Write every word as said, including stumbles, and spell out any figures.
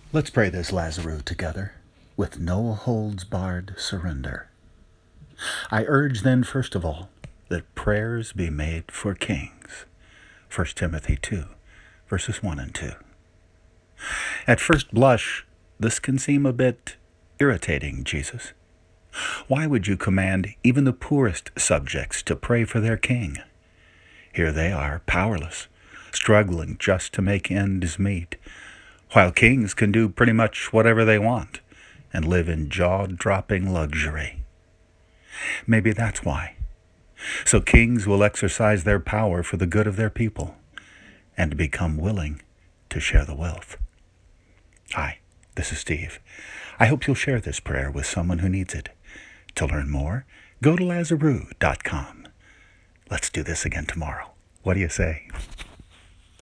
Let's pray this Lazarus together with no holds barred surrender. I urge then, first of all, that prayers be made for kings. First Timothy two, verses one and two. At first blush, this can seem a bit irritating, Jesus. Why would you command even the poorest subjects to pray for their king? Here they are, powerless, struggling just to make ends meet, while kings can do pretty much whatever they want and live in jaw-dropping luxury. Maybe that's why. So kings will exercise their power for the good of their people and become willing to share the wealth. Hi, this is Steve. I hope you'll share this prayer with someone who needs it. To learn more, go to lazarus dot com. Let's do this again tomorrow. What do you say?